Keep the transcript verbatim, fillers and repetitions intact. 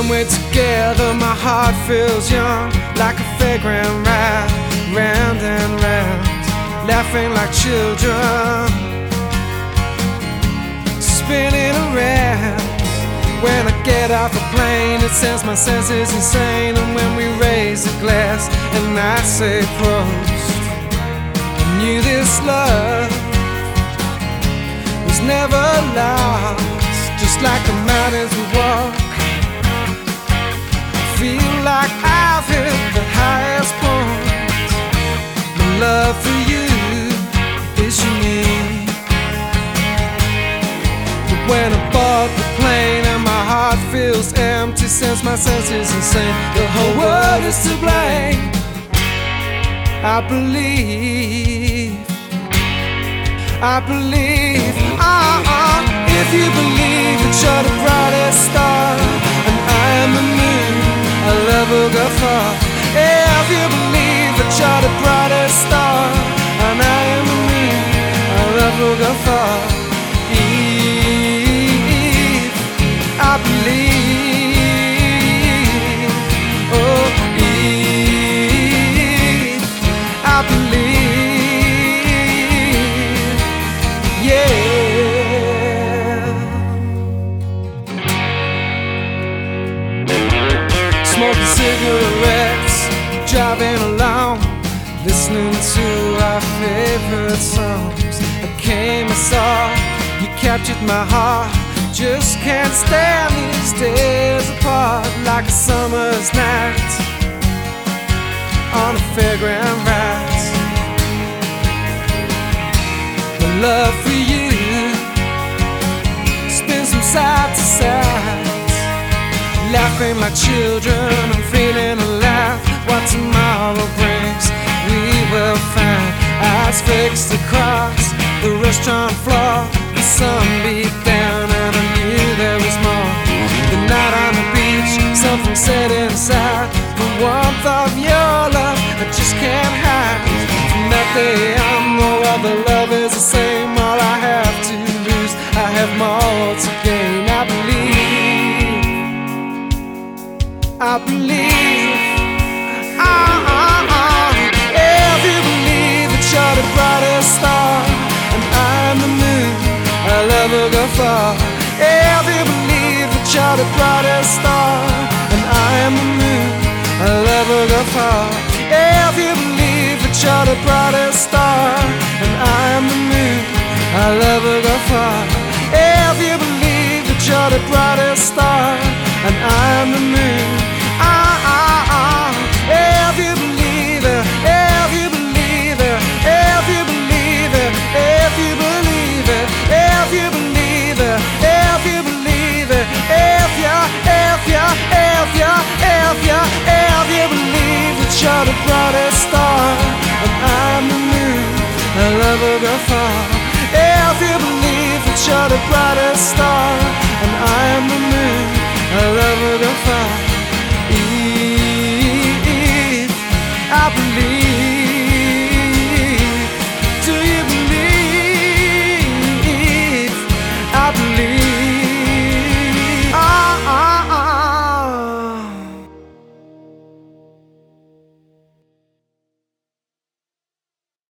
When we're together, my heart feels young, like a fairground ride, round and round, laughing like children, spinning around. When I get off a plane, it sends my senses insane. And when we raise a glass and I say Prost, I knew this love was never lost. Just like the mountains we walk, I feel like I've hit the highest point. My love for you is unique. But when I board the plane and my heart feels empty, sends my senses insane, the whole world is to blame. I believe, I believe, uh-uh. If you believe that you're the brightest star and I am the moon, our love will go far. If you believe that you're the brightest star and I am the moon, our love will go far. Eve, I believe, oh Eve, I believe, yeah. Smoking cigarettes, driving along, listening to our favorite songs. I came, I saw, you captured my heart. Just can't stand these days apart, like a summer's night on a fairground ride. The love for you spins from side to side, laughing like children, I'm feeling alive. What tomorrow brings, we will find. Eyes fixed across the restaurant floor, the sun beat down and I knew there was more. The night on the beach, something set inside, the warmth of your love I just can't hide. From that day on, no other love is the same. All I have to lose, I have more to gain. I believe, I believe, ah, ah, ah. If you believe that you're the brightest star and I'm the moon, our love will go far. If you believe that you're the brightest star and I am the moon, our love will go far. If you believe that you're the brightest star and I am the moon, our love will go far. If you believe that you're the brightest star and I am the moon, ah, ah, ah. If you believe it, if you believe it, if you believe it, if you believe it, if you believe it, if you believe it, if you, if you, if you, if you, if you believe that you're the brightest star and I'm the moon, our love will go far. If you believe that you're the brightest star